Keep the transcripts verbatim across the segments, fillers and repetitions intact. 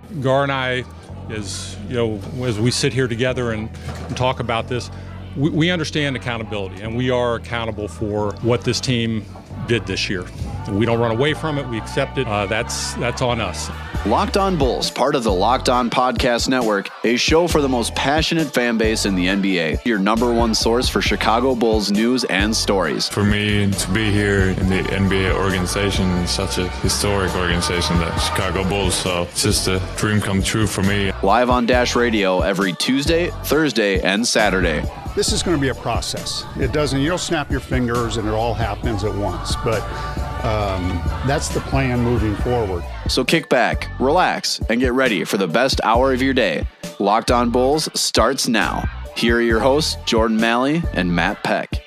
Gar and I, as you know, as we sit here together and, and talk about this, we, we understand accountability, and we are accountable for what this team did this year. We don't run away from it. We accept it. Uh, that's that's on us. Locked On Bulls, part of the Locked On Podcast Network, a show for the most passionate fan base in the N B A. Your number one source for Chicago Bulls news and stories. For me to be here in the N B A organization, is such a historic organization, the Chicago Bulls, so it's just a dream come true for me. Live on Dash Radio every Tuesday, Thursday, and Saturday. This is going to be a process. It doesn't, you don't snap your fingers and it all happens at once, but um, that's the plan moving forward. So kick back, relax, and get ready for the best hour of your day. Locked On Bulls starts now. Here are your hosts, Jordan Malley and Matt Peck.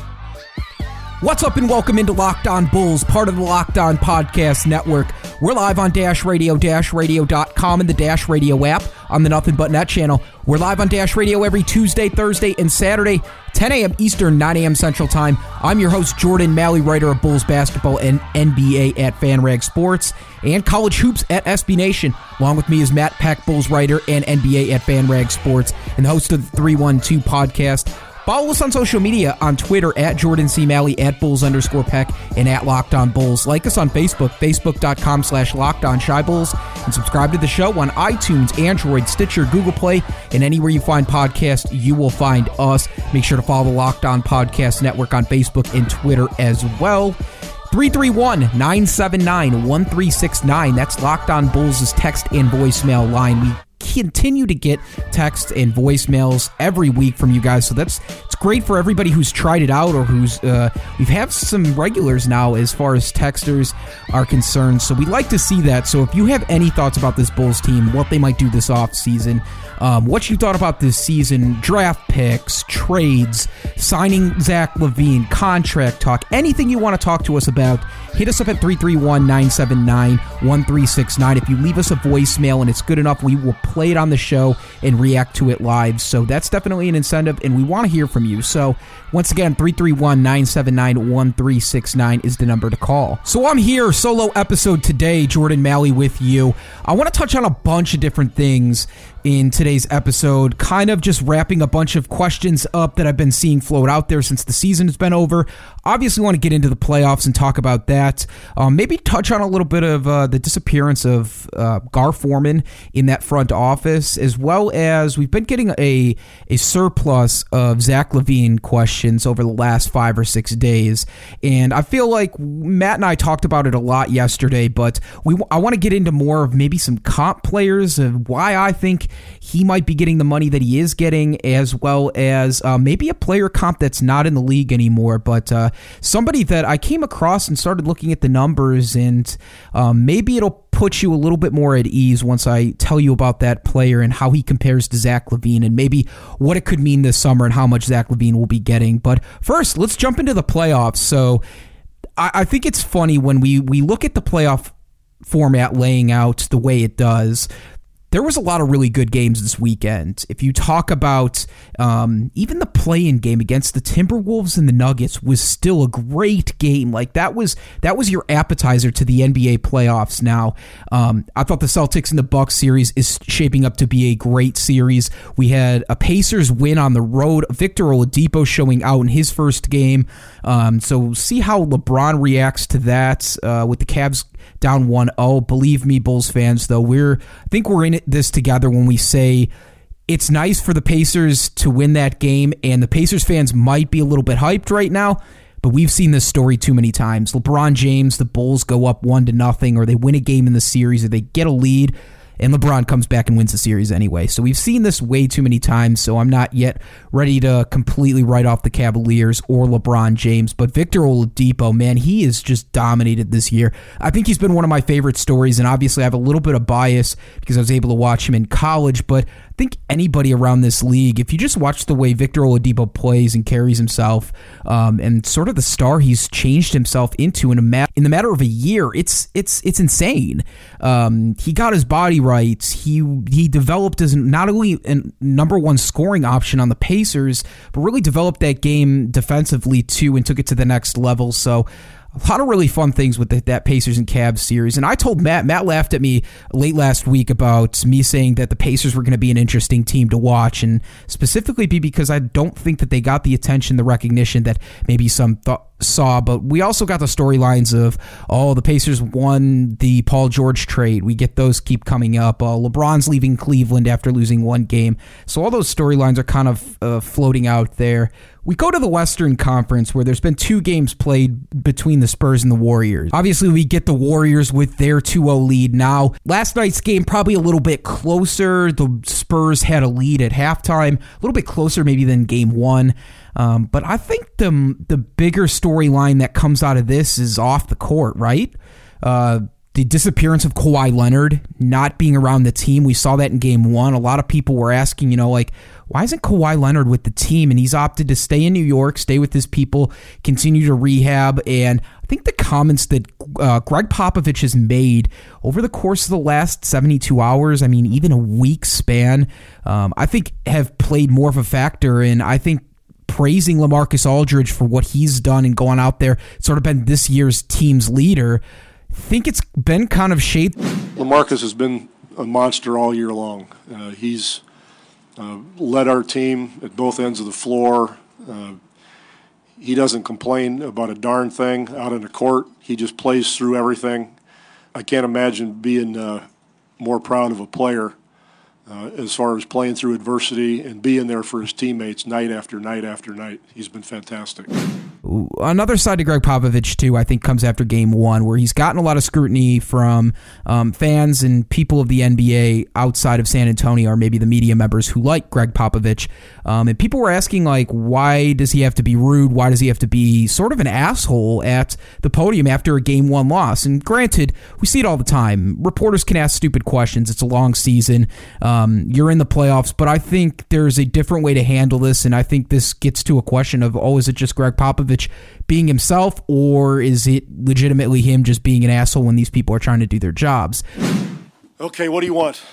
What's up and welcome into Locked On Bulls, part of the Locked On Podcast Network. We're live on Dash Radio, dash radio dot com, and the Dash Radio app on the Nothing But Net channel. We're live on Dash Radio every Tuesday, Thursday, and Saturday, ten a.m. Eastern, nine a.m. Central Time. I'm your host, Jordan Malley, writer of Bulls basketball and N B A at FanRag Sports and college hoops at S B Nation. Along with me is Matt Peck, Bulls writer and N B A at FanRag Sports, and the host of the three one two podcast. Follow us on social media on Twitter at Jordan C. Malley, at Bulls underscore Peck, and at Locked On Bulls. Like us on Facebook, facebook.com slash Locked On Shy Bulls, and subscribe to the show on iTunes, Android, Stitcher, Google Play, and anywhere you find podcasts, you will find us. Make sure to follow the Locked On Podcast Network on Facebook and Twitter as well. three three one, nine seven nine, one three six nine. That's Locked On Bulls' text and voicemail line. We continue to get texts and voicemails every week from you guys, so that's it's great for everybody who's tried it out or who's uh we've have some regulars now as far as texters are concerned, so we'd like to see that. So if you have any thoughts about this Bulls team, what they might do this offseason, um, what you thought about this season, draft picks, trades, signing Zach LaVine, contract talk, anything you want to talk to us about, hit us up at three three one, nine seven nine, one three six nine. If you leave us a voicemail and it's good enough, we will play it on the show and react to it live. So that's definitely an incentive, and we want to hear from you. So once again, three three one, nine seven nine, one three six nine is the number to call. So I'm here, solo episode today, Jordan Malley with you. I want to touch on a bunch of different things in today's episode, kind of just wrapping a bunch of questions up that I've been seeing float out there since the season has been over. Obviously want to get into the playoffs and talk about that. Um, maybe touch on a little bit of uh, the disappearance of uh, Gar Forman in that front office, as well as we've been getting a, a surplus of Zach LaVine questions over the last five or six days. And I feel like Matt and I talked about it a lot yesterday, but we I want to get into more of maybe some comp players, of why I think he might be getting the money that he is getting, as well as uh, maybe a player comp that's not in the league anymore, but uh, somebody that I came across and started looking at the numbers, and um, maybe it'll put you a little bit more at ease once I tell you about that player and how he compares to Zach LaVine, and maybe what it could mean this summer and how much Zach LaVine will be getting. But first, let's jump into the playoffs. So I, I think it's funny when we, we look at the playoff format laying out the way it does. There was a lot of really good games this weekend. If you talk about um, even the play-in game against the Timberwolves and the Nuggets was still a great game. Like that was that was your appetizer to the N B A playoffs. Now, um, I thought the Celtics and the Bucks series is shaping up to be a great series. We had a Pacers win on the road. Victor Oladipo showing out in his first game. Um, so see how LeBron reacts to that uh, with the Cavs down one oh. Believe me, Bulls fans, though, we're I think we're in this together when we say it's nice for the Pacers to win that game, and the Pacers fans might be a little bit hyped right now, but we've seen this story too many times. LeBron James, the Bulls go up one to nothing, or they win a game in the series, or they get a lead, and LeBron comes back and wins the series anyway. So we've seen this way too many times, so I'm not yet ready to completely write off the Cavaliers or LeBron James. But Victor Oladipo, man, he is just dominated this year. I think he's been one of my favorite stories, and obviously I have a little bit of bias because I was able to watch him in college, but I think anybody around this league, if you just watch the way Victor Oladipo plays and carries himself, um, and sort of the star he's changed himself into in a mat- in the matter of a year, it's it's it's insane. Um, he got his body right. He he developed as not only a number one scoring option on the Pacers, but really developed that game defensively too and took it to the next level. So a lot of really fun things with the, that Pacers and Cavs series. And I told Matt, Matt laughed at me late last week about me saying that the Pacers were going to be an interesting team to watch, and specifically be because I don't think that they got the attention, the recognition that maybe some thought saw, but we also got the storylines of, oh, the Pacers won the Paul George trade. We get those keep coming up. Uh, LeBron's leaving Cleveland after losing one game. So all those storylines are kind of uh, floating out there. We go to the Western Conference, where there's been two games played between the Spurs and the Warriors. Obviously, we get the Warriors with their two oh lead now. Last night's game probably a little bit closer. The Spurs had a lead at halftime, a little bit closer maybe than game one. Um, but I think the the bigger storyline that comes out of this is off the court, right? Uh, the disappearance of Kawhi Leonard not being around the team. We saw that in game one. A lot of people were asking, you know, like, why isn't Kawhi Leonard with the team? And he's opted to stay in New York, stay with his people, continue to rehab. And I think the comments that uh, Greg Popovich has made over the course of the last seventy-two hours, I mean, even a week span, um, I think have played more of a factor. And I think praising LaMarcus Aldridge for what he's done and going out there, sort of been this year's team's leader, I think it's been kind of shaped. LaMarcus has been a monster all year long. Uh, he's uh, led our team at both ends of the floor. Uh, he doesn't complain about a darn thing out on the court. He just plays through everything. I can't imagine being uh, more proud of a player Uh, as far as playing through adversity and being there for his teammates night after night after night. He's been fantastic. Another side to Greg Popovich, too, I think comes after game one, where he's gotten a lot of scrutiny from um, fans and people of the N B A outside of San Antonio, or maybe the media members who like Greg Popovich. Um, and people were asking, like, why does he have to be rude? Why does he have to be sort of an asshole at the podium after a game one loss? And granted, we see it all the time. Reporters can ask stupid questions. It's a long season. Um, you're in the playoffs, but I think there's a different way to handle this, and I think this gets to a question of, oh, is it just Greg Popovich being himself, or is it legitimately him just being an asshole when these people are trying to do their jobs? Okay, what do you want?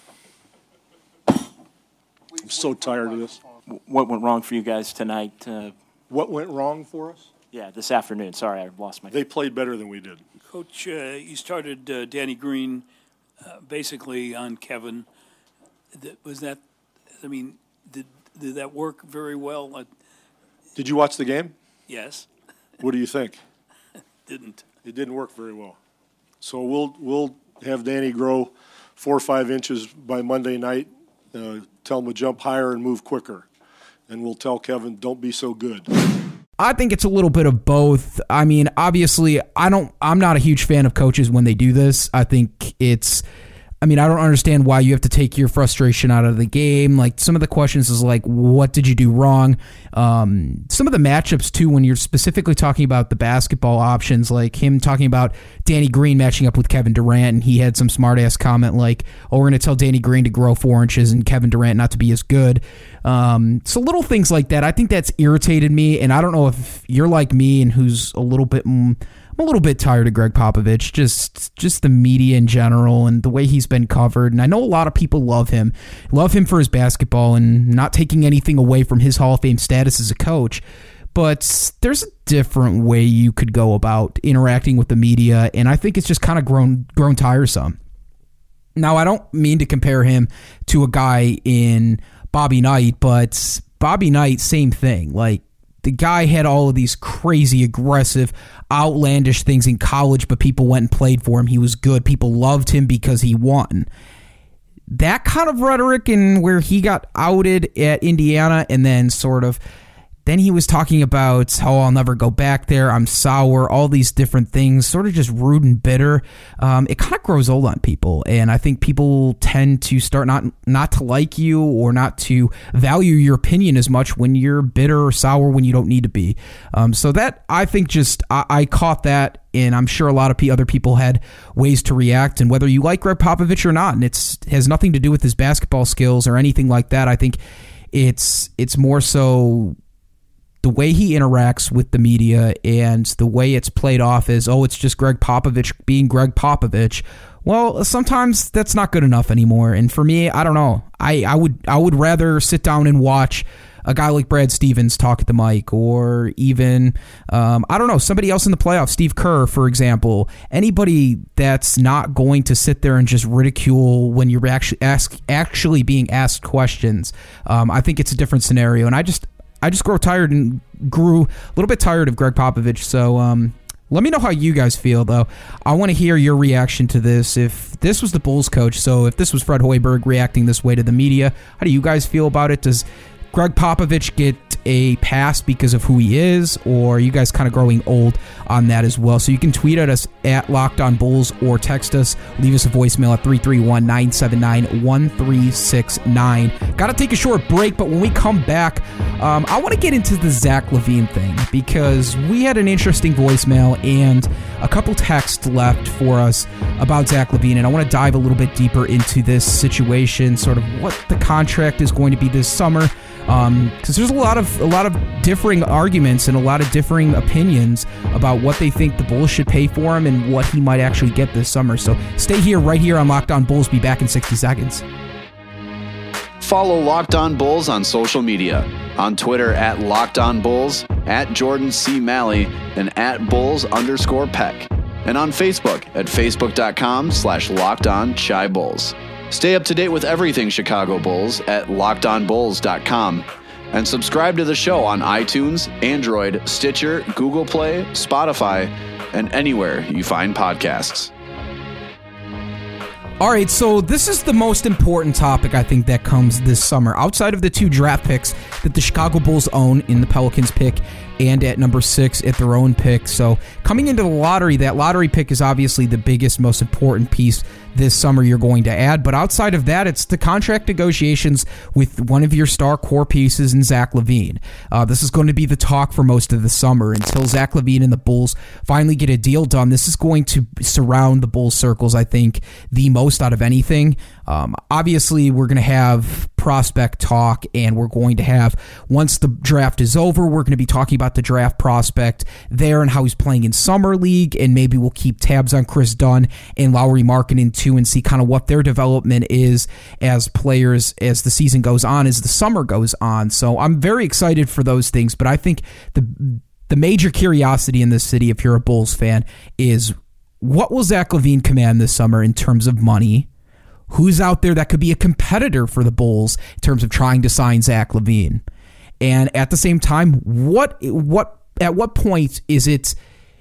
I'm so tired of this. What went wrong for you guys tonight? Uh, What went wrong for us? yeah, this afternoon. Sorry, I lost my... They played better than we did. Coach, uh, you started uh, Danny Green uh, basically on Kevin. Th- Was that, I mean, did did that work very well? Uh, Did you watch the game? yes, What do you think? didn't. It didn't work very well. So we'll we'll have Danny grow four or five inches by Monday night. Uh, tell him to jump higher and move quicker. And we'll tell Kevin, don't be so good. I think it's a little bit of both. I mean, obviously, I don't. I'm not a huge fan of coaches when they do this. I think it's. I mean, I don't understand why you have to take your frustration out of the game. Like, some of the questions is like, what did you do wrong? Um, some of the matchups, too, when you're specifically talking about the basketball options, like him talking about Danny Green matching up with Kevin Durant, and he had some smart-ass comment like, oh, we're going to tell Danny Green to grow four inches and Kevin Durant not to be as good. Um, so little things like that, I think that's irritated me, and I don't know if you're like me and who's a little bit... Mm, I'm a little bit tired of Greg Popovich, just just the media in general and the way he's been covered. And I know a lot of people love him, love him for his basketball and not taking anything away from his Hall of Fame status as a coach. But there's a different way you could go about interacting with the media, and I think it's just kind of grown grown tiresome. Now, I don't mean to compare him to a guy in Bobby Knight, but Bobby Knight, same thing. Like, the guy had all of these crazy, aggressive, outlandish things in college, but people went and played for him. He was good. People loved him because he won. That kind of rhetoric, and where he got outed at Indiana and then sort of... Then he was talking about, oh, I'll never go back there, I'm sour, all these different things, sort of just rude and bitter. Um, it kind of grows old on people, and I think people tend to start not not to like you or not to value your opinion as much when you're bitter or sour when you don't need to be. Um, so that, I think just, I, I caught that, and I'm sure a lot of p- other people had ways to react, and whether you like Greg Popovich or not, and it's has nothing to do with his basketball skills or anything like that. I think it's it's more so... the way he interacts with the media and the way it's played off as, oh, it's just Greg Popovich being Greg Popovich. Well, sometimes that's not good enough anymore. And for me, I don't know. I, I would I would rather sit down and watch a guy like Brad Stevens talk at the mic, or even, um, I don't know, somebody else in the playoffs, Steve Kerr, for example, anybody that's not going to sit there and just ridicule when you're actually ask, actually being asked questions. Um, I think it's a different scenario, and I just I just grow tired and grew a little bit tired of Greg Popovich. So um, let me know how you guys feel, though. I want to hear your reaction to this. If this was the Bulls coach, so if this was Fred Hoiberg reacting this way to the media, how do you guys feel about it? Does Greg Popovich get a pass because of who he is, or are you guys kind of growing old on that as well? So you can tweet at us at Locked On Bulls or text us. Leave us a voicemail at three three one, nine seven nine, one three six nine. Got to take a short break, but when we come back, um, I want to get into the Zach LaVine thing, because we had an interesting voicemail and a couple texts left for us about Zach LaVine, and I want to dive a little bit deeper into this situation, sort of what the contract is going to be this summer. Um, because there's a lot of a lot of differing arguments and a lot of differing opinions about what they think the Bulls should pay for him and what he might actually get this summer. So stay here, right here on Locked On Bulls. Be back in sixty seconds. Follow Locked On Bulls on social media. On Twitter at Locked On Bulls, at Jordan C. Malley, and at Bulls underscore Peck. And on Facebook at facebook.com slash Locked On Chi Bulls. Stay up to date with everything Chicago Bulls at locked on bulls dot com, and subscribe to the show on iTunes, Android, Stitcher, Google Play, Spotify, and anywhere you find podcasts. All right, so this is the most important topic, I think, that comes this summer. Outside of the two draft picks that the Chicago Bulls own in the Pelicans pick and at number six at their own pick. So coming into the lottery, that lottery pick is obviously the biggest, most important piece this summer you're going to add. But outside of that, it's the contract negotiations with one of your star core pieces in Zach LaVine. Uh, this is going to be the talk for most of the summer until Zach LaVine and the Bulls finally get a deal done. This is going to surround the Bulls circles, I think, the most out of anything. Um, obviously, we're going to have prospect talk, and we're going to have, once the draft is over, we're going to be talking about the draft prospect there and how he's playing in Summer League, and maybe we'll keep tabs on Chris Dunn and Lauri Markkanen too, and see kind of what their development is as players as the season goes on, as the summer goes on. So I'm very excited for those things, but I think the the major curiosity in this city, if you're a Bulls fan, is what will Zach LaVine command this summer in terms of money? Who's out there that could be a competitor for the Bulls in terms of trying to sign Zach LaVine? And at the same time, what what at what point is it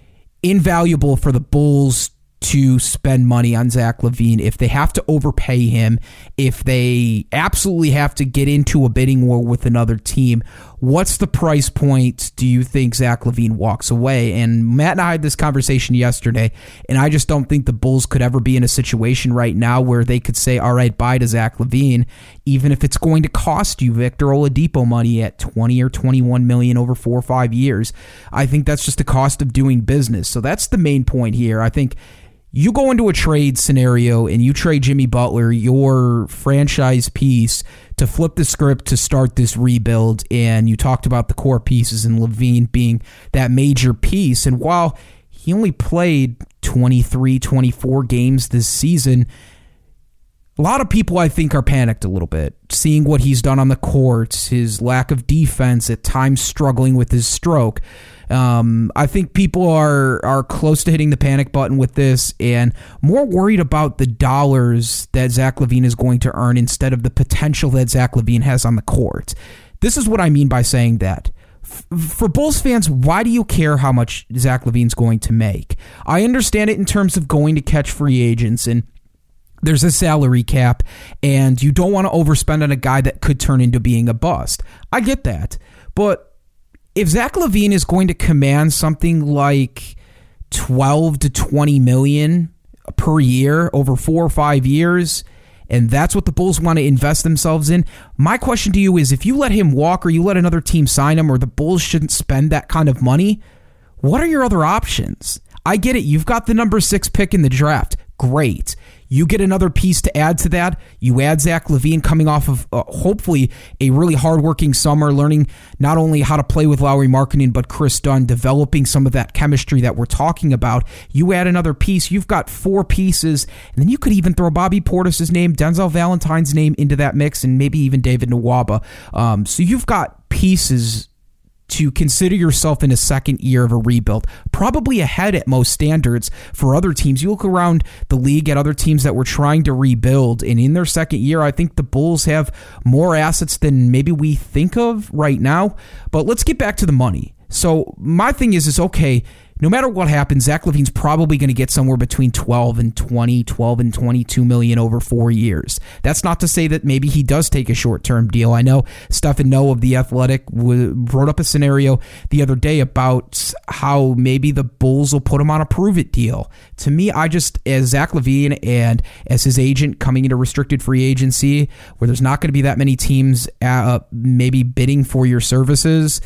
invaluable for the Bulls to spend money on Zach LaVine if they have to overpay him, if they absolutely have to get into a bidding war with another team? What's the price point do you think Zach LaVine walks away? And Matt and I had this conversation yesterday, and I just don't think the Bulls could ever be in a situation right now where they could say, all right, bye to Zach LaVine, even if it's going to cost you Victor Oladipo money at twenty or twenty-one million over four or five years. I think that's just the cost of doing business. So that's the main point here. I think you go into a trade scenario and you trade Jimmy Butler, your franchise piece, to flip the script to start this rebuild, and you talked about the core pieces and LaVine being that major piece. And while he only played twenty-three, twenty-four games this season, a lot of people, I think, are panicked a little bit, seeing what he's done on the court, his lack of defense, at times struggling with his stroke. Um, I think people are are close to hitting the panic button with this and more worried about the dollars that Zach LaVine is going to earn instead of the potential that Zach LaVine has on the court. This is what I mean by saying that. F- for Bulls fans, why do you care how much Zach LaVine's going to make? I understand it in terms of going to catch free agents, and there's a salary cap, and you don't want to overspend on a guy that could turn into being a bust. I get that. But if Zach LaVine is going to command something like twelve to twenty million per year over four or five years, and that's what the Bulls want to invest themselves in, my question to you is, if you let him walk or you let another team sign him, or the Bulls shouldn't spend that kind of money, what are your other options? I get it. You've got the number six pick in the draft. Great. You get another piece to add to that. You add Zach LaVine coming off of uh, hopefully a really hardworking summer, learning not only how to play with Lauri Markkanen, but Chris Dunn, developing some of that chemistry that we're talking about. You add another piece. You've got four pieces, and then you could even throw Bobby Portis' name, Denzel Valentine's name into that mix, and maybe even David Nwaba. Um, so you've got pieces to consider yourself in a second year of a rebuild, probably ahead at most standards for other teams. You look around the league at other teams that were trying to rebuild, and in their second year, I think the Bulls have more assets than maybe we think of right now. But let's get back to the money. So my thing is, is okay, no matter what happens, Zach LaVine's probably going to get somewhere between twelve and twenty, twelve and twenty-two million over four years. That's not to say that maybe he does take a short-term deal. I know Stephen Noe of The Athletic wrote up a scenario the other day about how maybe the Bulls will put him on a prove-it deal. To me, I just, as Zach LaVine and as his agent coming into restricted free agency, where there's not going to be that many teams uh, maybe bidding for your services,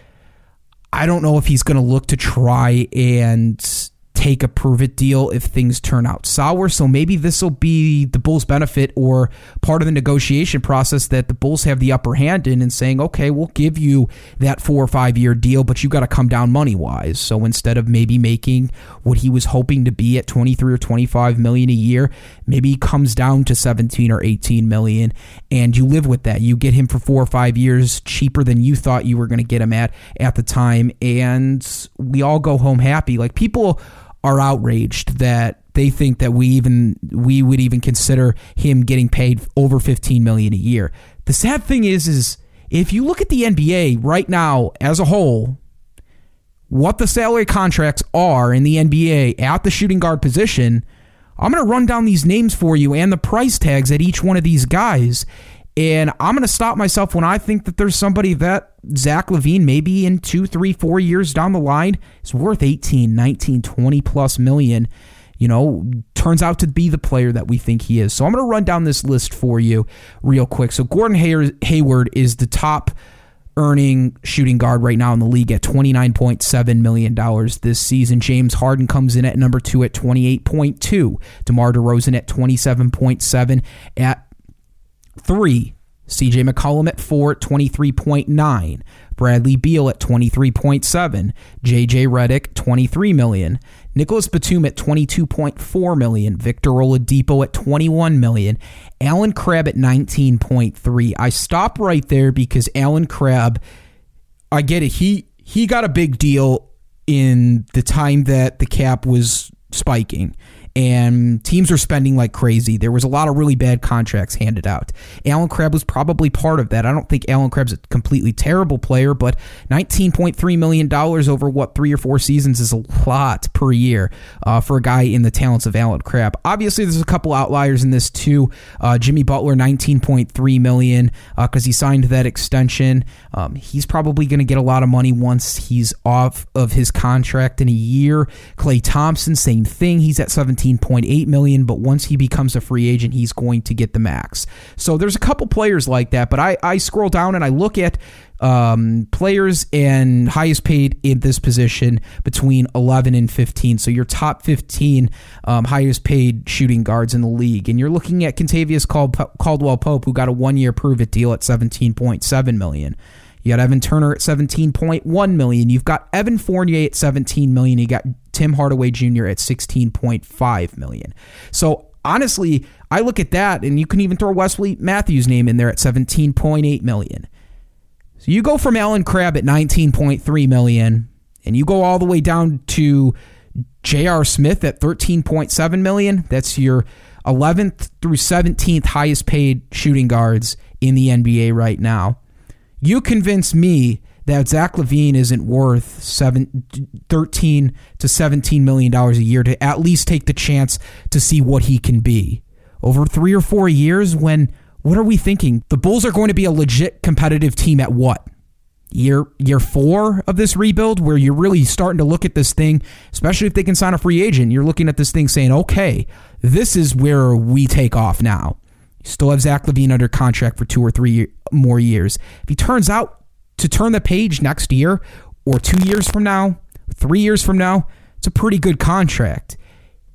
I don't know if he's going to look to try and take a prove-it deal if things turn out sour. So maybe this will be the Bulls' benefit or part of the negotiation process that the Bulls have the upper hand in and saying, okay, we'll give you that four or five year deal, but you got to come down money-wise. So instead of maybe making what he was hoping to be at twenty-three or twenty-five million a year, maybe he comes down to seventeen or eighteen million, and you live with that. You get him for four or five years cheaper than you thought you were going to get him at at the time, and we all go home happy. Like, people are outraged that they think that we even we would even consider him getting paid over fifteen million dollars a year. The sad thing is, is if you look at the N B A right now as a whole, what the salary contracts are in the N B A at the shooting guard position, I'm going to run down these names for you and the price tags at each one of these guys. And I'm going to stop myself when I think that there's somebody that Zach LaVine, maybe in two, three, four years down the line, is worth eighteen, nineteen, twenty plus million, you know, turns out to be the player that we think he is. So I'm going to run down this list for you real quick. So Gordon Hay- Hayward is the top earning shooting guard right now in the league at twenty-nine point seven million dollars this season. James Harden comes in at number two at twenty-eight point two. DeMar DeRozan at twenty-seven point seven. At three, C J McCollum at four at twenty-three point nine. Bradley Beal at twenty-three point seven. J J Redick, twenty-three million dollars. Nicholas Batum at twenty-two point four million dollars. Victor Oladipo at twenty-one million dollars. Allen Crabbe at nineteen point three. I stop right there because Allen Crabbe, I get it. He he got a big deal in the time that the cap was spiking and teams are spending like crazy. There was a lot of really bad contracts handed out. Allen Crabbe was probably part of that. I don't think Allen Crabbe's a completely terrible player, but nineteen point three million dollars over, what, three or four seasons is a lot per year uh, for a guy in the talents of Allen Crabbe. Obviously, there's a couple outliers in this too. Uh, Jimmy Butler, nineteen point three million dollars because uh, he signed that extension. Um, he's probably going to get a lot of money once he's off of his contract in a year. Klay Thompson, same thing. He's at seventeen point eight million dollars, but once he becomes a free agent, he's going to get the max. So there's a couple players like that, but I, I scroll down and I look at um, players and highest paid in this position between eleven and fifteen. So your top fifteen um, highest paid shooting guards in the league. And you're looking at Kentavious Caldwell-Pope, who got a one-year prove-it deal at seventeen point seven million dollars. You got Evan Turner at seventeen point one million dollars. You've got Evan Fournier at seventeen million dollars. You got Tim Hardaway Junior at sixteen point five million dollars. So honestly, I look at that, and you can even throw Wesley Matthews' name in there at seventeen point eight million dollars. So you go from Allen Crabbe at nineteen point three million dollars, and you go all the way down to J R. Smith at thirteen point seven million dollars. That's your eleventh through seventeenth highest paid shooting guards in the N B A right now. You convince me that Zach LaVine isn't worth seven, thirteen to seventeen million dollars a year to at least take the chance to see what he can be. Over three or four years, when, what are we thinking? The Bulls are going to be a legit competitive team at what? Year year four of this rebuild, where you're really starting to look at this thing, especially if they can sign a free agent, you're looking at this thing saying, okay, this is where we take off now. You still have Zach LaVine under contract for two or three more years. If he turns out to turn the page next year or two years from now, three years from now, it's a pretty good contract.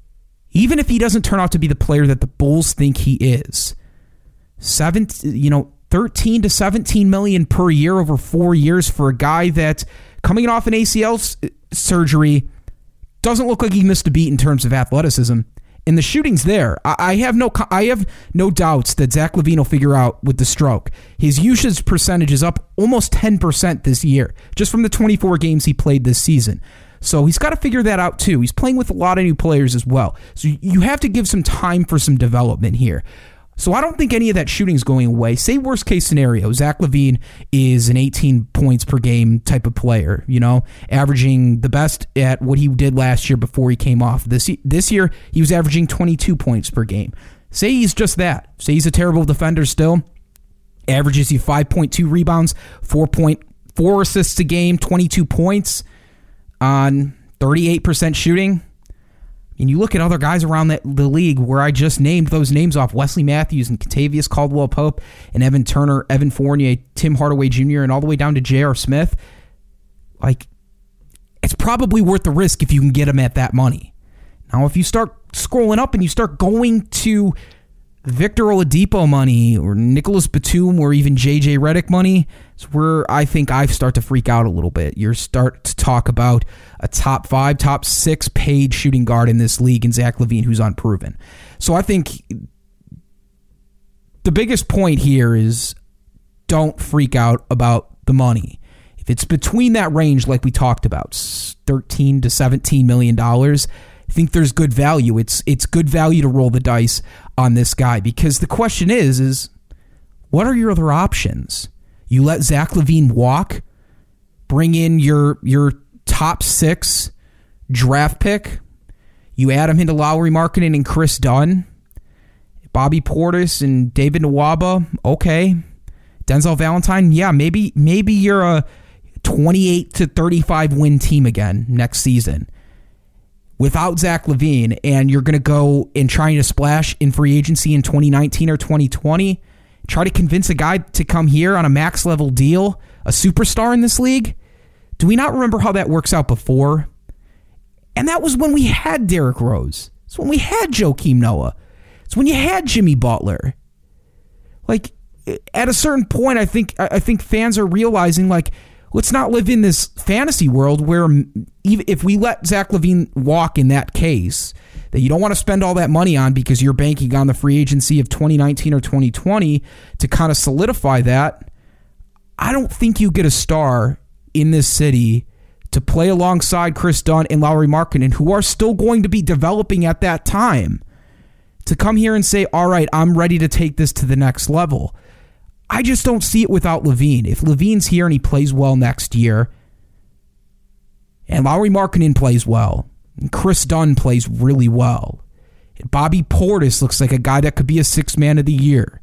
even if he doesn't turn out to be the player that the Bulls think he is, seven, you know, thirteen to seventeen million per year over four years for a guy that coming off an A C L s- surgery doesn't look like he missed a beat in terms of athleticism. And the shooting's there. I, I have no I have no doubts that Zach LaVine will figure out with the stroke. His usage percentage is up almost ten percent this year, just from the twenty-four games he played this season. So he's got to figure that out too. He's playing with a lot of new players as well. So you have to give some time for some development here. So I don't think any of that shooting is going away. Say worst case scenario, Zach LaVine is an eighteen points per game type of player, you know, averaging the best at what he did last year before he came off. This, this year, he was averaging twenty-two points per game. Say he's just that. Say he's a terrible defender still. Averages you five point two rebounds, four point four assists a game, twenty-two points on thirty-eight percent shooting. And you look at other guys around the, the league where I just named those names off, Wesley Matthews and Kentavious Caldwell-Pope and Evan Turner, Evan Fournier, Tim Hardaway Junior, and all the way down to J R. Smith. Like, it's probably worth the risk if you can get him at that money. Now, if you start scrolling up and you start going to Victor Oladipo money or Nicholas Batum or even J J Redick money, it's where I think I start to freak out a little bit. You start to talk about a top five, top six paid shooting guard in this league in Zach LaVine, who's unproven. So I think the biggest point here is don't freak out about the money. If it's between that range, like we talked about, thirteen to seventeen million dollars, I think there's good value. It's it's good value to roll the dice on this guy, because the question is, is what are your other options? You let Zach LaVine walk, bring in your your top six draft pick, you add him into Lauri Markkanen and Chris Dunn, Bobby Portis and David Nwaba, okay. Denzel Valentine, yeah, maybe maybe you're a twenty-eight to thirty-five win team again next season without Zach LaVine, and you're going to go and trying to splash in free agency in twenty nineteen or twenty twenty, try to convince a guy to come here on a max level deal, a superstar in this league. Do we not remember how that works out before? And that was when we had Derrick Rose. It's when we had Joakim Noah. It's when you had Jimmy Butler. Like, at a certain point, I think I think fans are realizing, like, let's not live in this fantasy world where even if we let Zach LaVine walk in that case, that you don't want to spend all that money on because you're banking on the free agency of twenty nineteen or twenty twenty to kind of solidify that. I don't think you get a star in this city to play alongside Chris Dunn and Lauri Markkanen, who are still going to be developing at that time, to come here and say, all right, I'm ready to take this to the next level. I just don't see it without LaVine. If LaVine's here and he plays well next year, and Lauri Markkanen plays well, and Chris Dunn plays really well, and Bobby Portis looks like a guy that could be a sixth man of the year,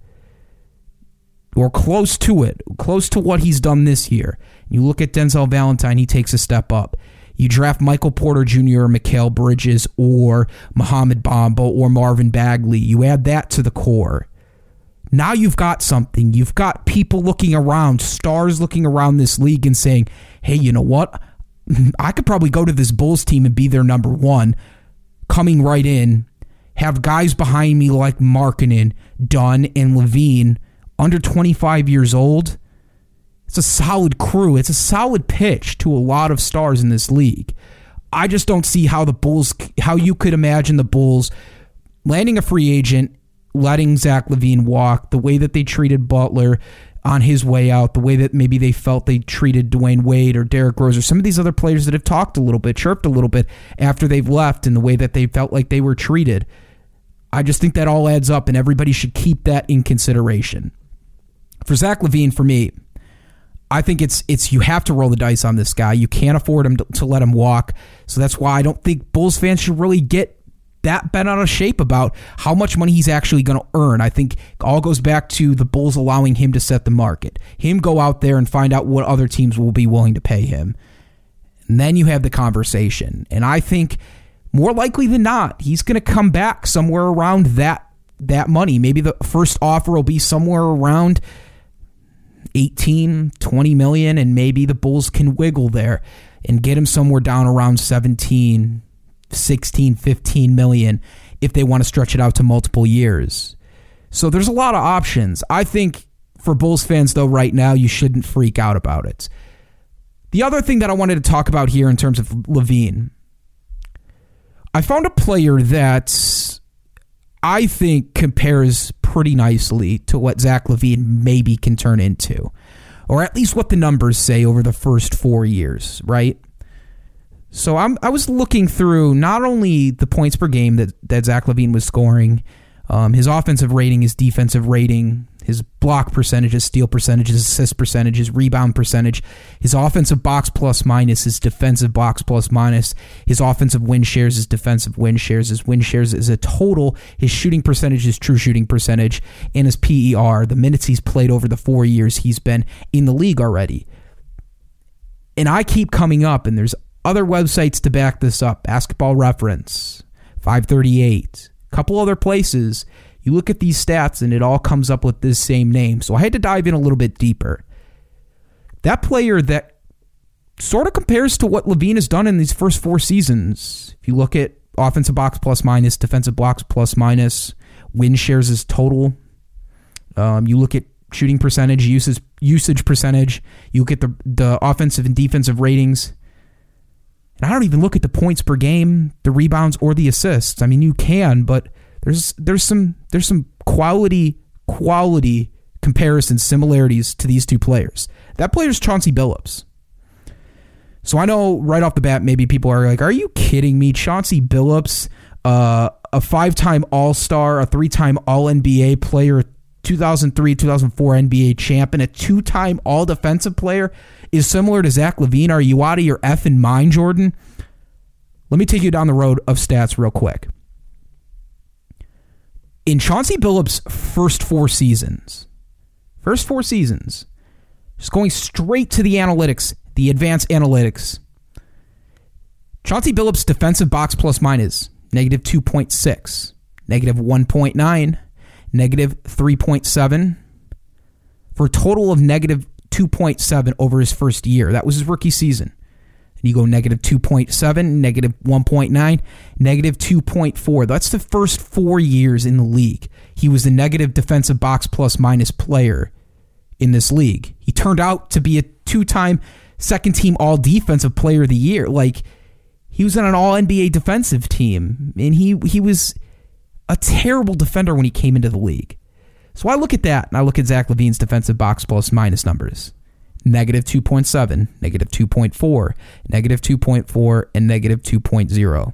or close to it, close to what he's done this year. You look at Denzel Valentine, he takes a step up. You draft Michael Porter Junior or Mikal Bridges or Mohamed Bamba or Marvin Bagley. You add that to the core. Now you've got something. You've got people looking around, stars looking around this league and saying, hey, you know what? I could probably go to this Bulls team and be their number one, coming right in, have guys behind me like Markkanen, Dunn, and LaVine, under twenty-five years old. It's a solid crew. It's a solid pitch to a lot of stars in this league. I just don't see how the Bulls, how you could imagine the Bulls landing a free agent, letting Zach LaVine walk, the way that they treated Butler on his way out, the way that maybe they felt they treated Dwayne Wade or Derrick Rose or some of these other players that have talked a little bit, chirped a little bit after they've left, and the way that they felt like they were treated. I just think that all adds up, and everybody should keep that in consideration. For Zach LaVine, for me, I think it's it's you have to roll the dice on this guy. You can't afford him to, to let him walk. So that's why I don't think Bulls fans should really get that bent out of shape about how much money he's actually going to earn. I think it all goes back to the Bulls allowing him to set the market. Him go out there and find out what other teams will be willing to pay him. And then you have the conversation. And I think more likely than not, he's going to come back somewhere around that that money. Maybe the first offer will be somewhere around eighteen, twenty million, and maybe the Bulls can wiggle there and get him somewhere down around seventeen, sixteen, fifteen million if they want to stretch it out to multiple years. So there's a lot of options. I think for Bulls fans, though, right now, you shouldn't freak out about it. The other thing that I wanted to talk about here in terms of LaVine, I found a player that I think compares pretty nicely to what Zach LaVine maybe can turn into, or at least what the numbers say over the first four years, right? So I'm, I was looking through not only the points per game that, that Zach LaVine was scoring, um, his offensive rating, his defensive rating, his block percentage, his steal percentage, his assist percentage, his rebound percentage, his offensive box plus minus, his defensive box plus minus, his offensive win shares, his defensive win shares, his win shares as a total, his shooting percentage, his true shooting percentage, and his P E R, the minutes he's played over the four years he's been in the league already. And I keep coming up, and there's other websites to back this up. Basketball Reference, five thirty-eight, a couple other places. You look at these stats and it all comes up with this same name. So I had to dive in a little bit deeper. That player that sort of compares to what LaVine has done in these first four seasons. If you look at offensive box plus minus, defensive box plus minus, win shares as total. Um, you look at shooting percentage, usage usage percentage. You look at the, the offensive and defensive ratings. And I don't even look at the points per game, the rebounds, or the assists. I mean, you can, but There's there's some there's some quality quality comparisons, similarities to these two players. That player's Chauncey Billups. So I know right off the bat, maybe people are like, "Are you kidding me?" Chauncey Billups, uh, a five-time All-Star, a three-time All N B A player, two thousand three, two thousand four N B A champ, and a two-time All-Defensive player, is similar to Zach LaVine. Are you out of your effing mind, Jordan? Let me take you down the road of stats real quick. In Chauncey Billups' first four seasons, first four seasons, just going straight to the analytics, the advanced analytics, Chauncey Billups' defensive box plus minus, negative two point six, negative one point nine, negative three point seven, for a total of negative two point seven over his first year. That was his rookie season. And you go negative two point seven, negative one point nine, negative two point four. That's the first four years in the league. He was the negative defensive box plus minus player in this league. He turned out to be a two-time second-team all-defensive player of the year. Like, he was on an all N B A defensive team, and he he was a terrible defender when he came into the league. So I look at that, and I look at Zach LaVine's defensive box plus minus numbers. Negative two point seven, negative two point four, negative two point four, and negative two point oh.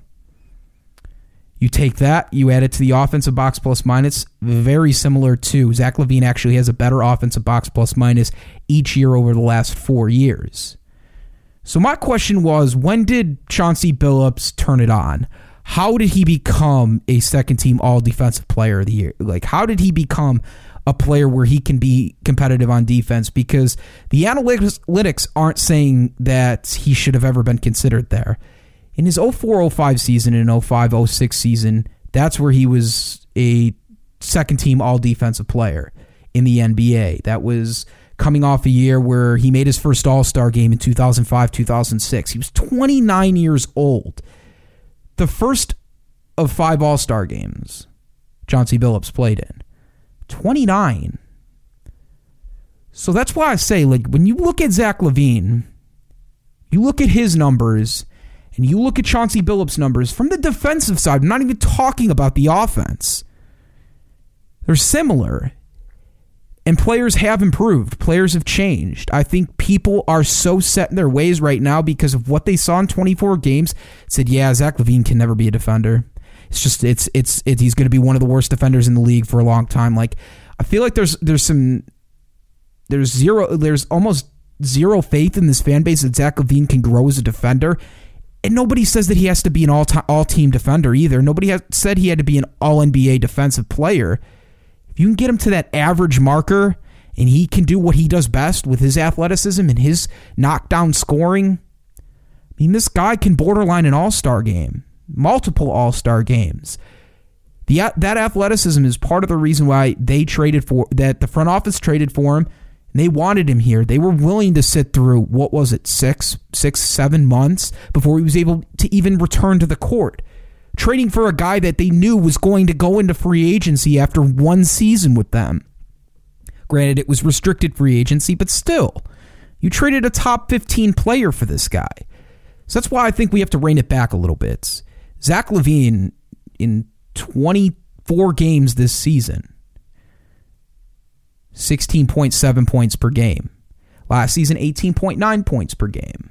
You take that, you add it to the offensive box plus minus, very similar to Zach LaVine actually has a better offensive box plus minus each year over the last four years. So my question was, when did Chauncey Billups turn it on? How did he become a second-team all-defensive player of the year? Like, how did he become a player where he can be competitive on defense? Because the analytics aren't saying that he should have ever been considered there. In his oh four oh five season and oh five oh six season, that's where he was a second-team all-defensive player in the N B A. That was coming off a year where he made his first All-Star game in two thousand five, two thousand six. He was twenty-nine years old. The first of five All-Star games Chauncey Billups played in. twenty-nine. So that's why I say, like, when you look at Zach LaVine, you look at his numbers, and you look at Chauncey Billups' numbers from the defensive side, I'm not even talking about the offense. They're similar. And players have improved. Players have changed. I think people are so set in their ways right now because of what they saw in twenty-four games. Said, yeah, Zach LaVine can never be a defender. It's just, it's, it's, it, he's going to be one of the worst defenders in the league for a long time. Like, I feel like there's, there's some, there's zero, there's almost zero faith in this fan base that Zach LaVine can grow as a defender. And nobody says that he has to be an all all team defender either. Nobody has said he had to be an all N B A defensive player. If you can get him to that average marker and he can do what he does best with his athleticism and his knockdown scoring, I mean, this guy can borderline an all-star game, multiple all-star games. The, that athleticism is part of the reason why they traded for, that the front office traded for him, and they wanted him here. They were willing to sit through, what was it, six, six, seven months before he was able to even return to the court. trading for a guy that they knew was going to go into free agency after one season with them. Granted, it was restricted free agency, but still, you traded a top fifteen player for this guy. So that's why I think we have to rein it back a little bit. Zach LaVine, in twenty-four games this season, sixteen point seven points per game. Last season, eighteen point nine points per game.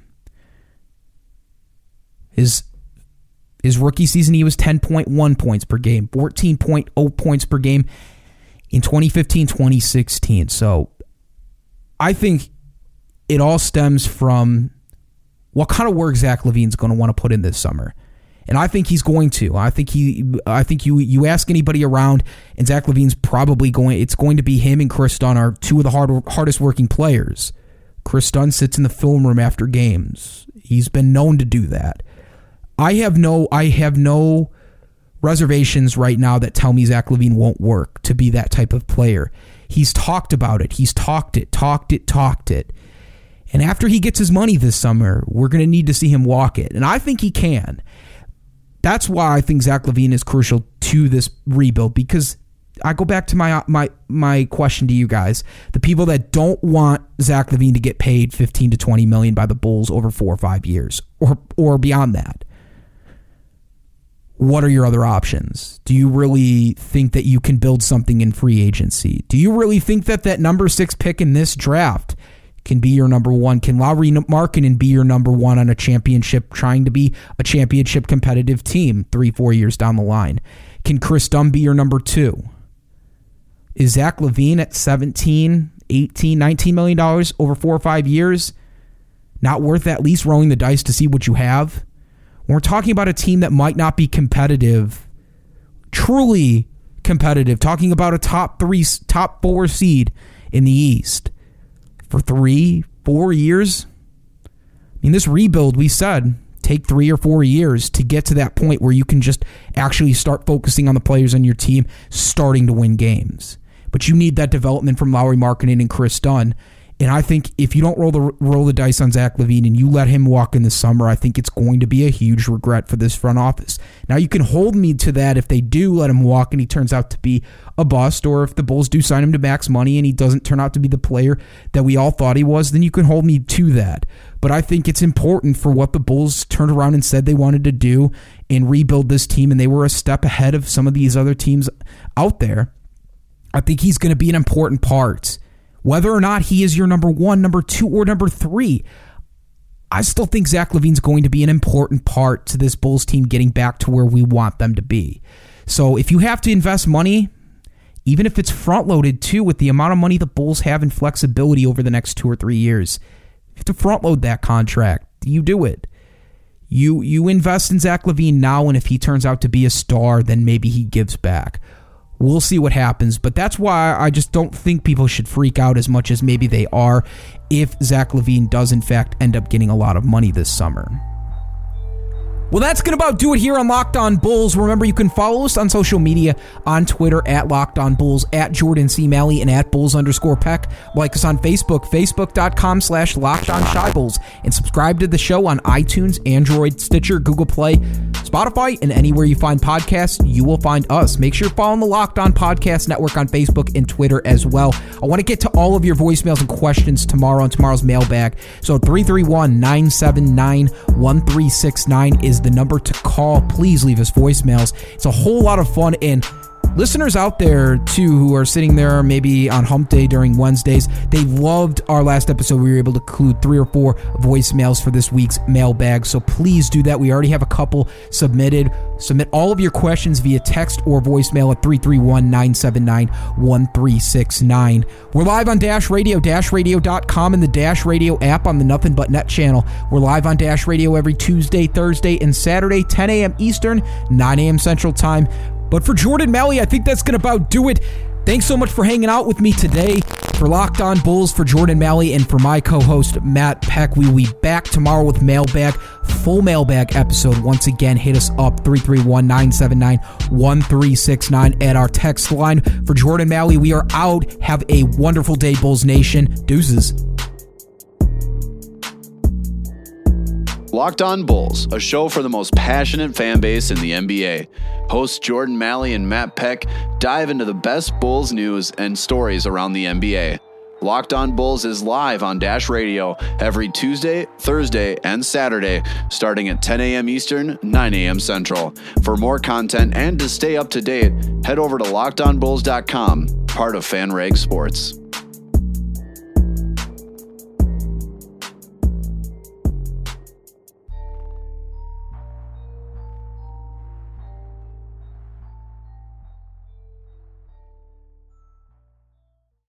His, his rookie season, he was ten point one points per game, fourteen point oh points per game in twenty fifteen twenty sixteen. So I think it all stems from what kind of work Zach LaVine's going to want to put in this summer. And I think he's going to. I think he. I think you. You ask anybody around, and Zach LaVine's probably going. It's going to be him and Chris Dunn are two of the hard, hardest working players. Chris Dunn sits in the film room after games. He's been known to do that. I have no. I have no reservations right now that tell me Zach LaVine won't work to be that type of player. He's talked about it. He's talked it. Talked it. Talked it. And after he gets his money this summer, we're going to need to see him walk it. And I think he can. That's why I think Zach LaVine is crucial to this rebuild, because I go back to my my my question to you guys. The people that don't want Zach LaVine to get paid fifteen to twenty million by the Bulls over four or five years or or beyond that. What are your other options? Do you really think that you can build something in free agency? Do you really think that that number six pick in this draft can be your number one? Can Lauri Markkanen be your number one on a championship, trying to be a championship competitive team three, four years down the line? Can Chris Dunn be your number two? Is Zach LaVine at seventeen, eighteen, nineteen million dollars over four or five years not worth at least rolling the dice to see what you have? When we're talking about a team that might not be competitive, truly competitive, talking about a top three, top four seed in the East, for three, four years? I mean, this rebuild, we said, take three or four years to get to that point where you can just actually start focusing on the players on your team, starting to win games. But you need that development from Lauri Markkanen and Chris Dunn. And I think if you don't roll the roll the dice on Zach LaVine and you let him walk in the summer, I think it's going to be a huge regret for this front office. Now, you can hold me to that if they do let him walk and he turns out to be a bust, or if the Bulls do sign him to max money and he doesn't turn out to be the player that we all thought he was, then you can hold me to that. But I think it's important for what the Bulls turned around and said they wanted to do and rebuild this team, and they were a step ahead of some of these other teams out there. I think he's going to be an important part. Whether or not he is your number one, number two, or number three, I still think Zach LaVine's going to be an important part to this Bulls team getting back to where we want them to be. So if you have to invest money, even if it's front-loaded too, with the amount of money the Bulls have in flexibility over the next two or three years, you have to front-load that contract. You do it. You, you invest in Zach LaVine now, and if he turns out to be a star, then maybe he gives back. We'll see what happens, but that's why I just don't think people should freak out as much as maybe they are if Zach LaVine does in fact end up getting a lot of money this summer. Well, that's going to about do it here on Locked On Bulls. Remember, you can follow us on social media on Twitter at Locked On Bulls, at Jordan C. Malley, and at Bulls underscore Peck. Like us on Facebook, facebook.com slash Locked On Shy Bulls, and subscribe to the show on iTunes, Android, Stitcher, Google Play, Spotify, and anywhere you find podcasts, you will find us. Make sure you're following the Locked On Podcast Network on Facebook and Twitter as well. I want to get to all of your voicemails and questions tomorrow on tomorrow's mailbag. So three three one, nine seven nine, one three six nine is the number to call. Please leave us voicemails. It's a whole lot of fun, and listeners out there too who are sitting there maybe on hump day during Wednesdays, they loved our last episode. We were able to include three or four voicemails for this week's mailbag, so please do that. We already have a couple submitted. Submit all of your questions via text or voicemail at three three one, nine seven nine, one three six nine. We're live on Dash Radio, dash radio dot com, and the Dash Radio app on the Nothing But Net channel. We're live on Dash Radio every Tuesday, Thursday, and Saturday, ten a.m. Eastern, nine a.m. Central Time. But for Jordan Malley, I think that's going to about do it. Thanks so much for hanging out with me today. For Locked On Bulls, for Jordan Malley, and for my co-host, Matt Peck, we will be back tomorrow with Mailbag, full Mailbag episode. Once again, hit us up, three three one, nine seven nine, one three six nine at our text line. For Jordan Malley, we are out. Have a wonderful day, Bulls Nation. Deuces. Locked On Bulls, a show for the most passionate fan base in the N B A. Hosts Jordan Malley and Matt Peck dive into the best Bulls news and stories around the N B A. Locked On Bulls is live on Dash Radio every Tuesday, Thursday, and Saturday, starting at ten a.m. Eastern, nine a.m. Central. For more content and to stay up to date, head over to locked on bulls dot com, part of FanRag Sports.